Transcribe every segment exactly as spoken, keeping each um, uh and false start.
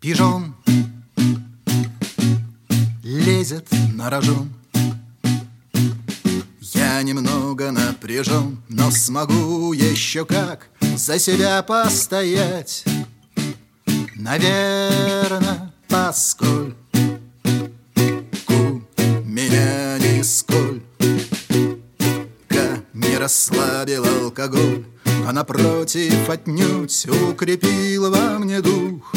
Пижон лезет на рожон. Я немного напряжен, но смогу еще как за себя постоять. Наверно, поскольку меня нисколько не расслабил алкоголь, а напротив отнюдь укрепил во мне дух.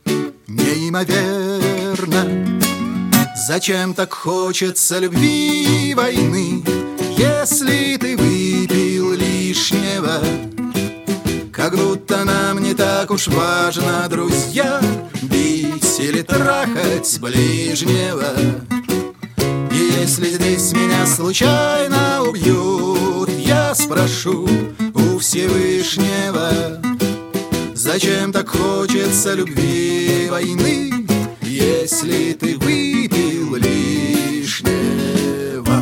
Неимоверно, зачем так хочется любви, войны, если ты выпил лишнего? Как будто нам не так уж важно, друзья, бить или трахать ближнего. И если здесь меня случайно убьют, я спрошу у Всевышнего: зачем так хочется любви, войны, если ты выпил лишнего?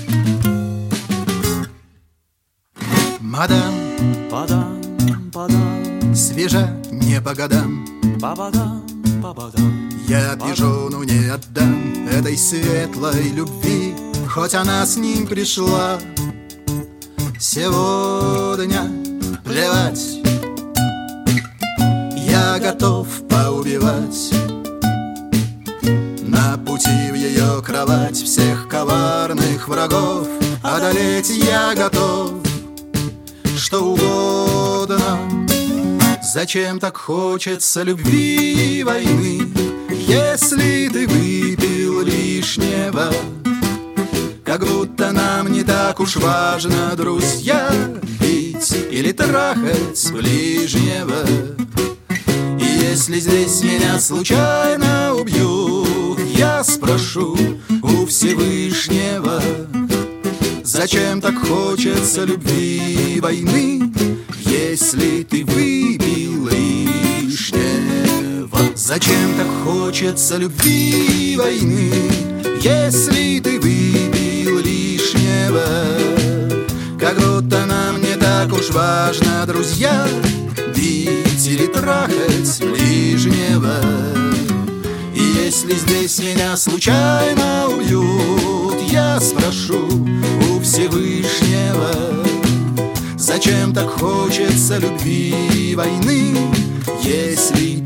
Мадам, Падам, падам, свежа не по годам, па-падам, па-падам. я пижону не отдам этой светлой любви, хоть она с ним пришла. Сегодня плевать, я готов поубивать на пути в ее кровать всех коварных врагов. Одолеть я готов что угодно. Зачем так хочется любви, войны, если ты выпил лишнего? Как будто нам не так уж важно, друзья, бить или трахать ближнего. И если здесь меня случайно убьют, я спрошу у Всевышнего: зачем так хочется любви, войны, если ты выпил лишнего? Зачем так хочется любви, войны, если ты выпил лишнего? Как будто нам не так уж важно, друзья, бить или трахать ближнего. И если здесь меня случайно убьют, я спрошу у Всевышнего: зачем так хочется любви, войны, если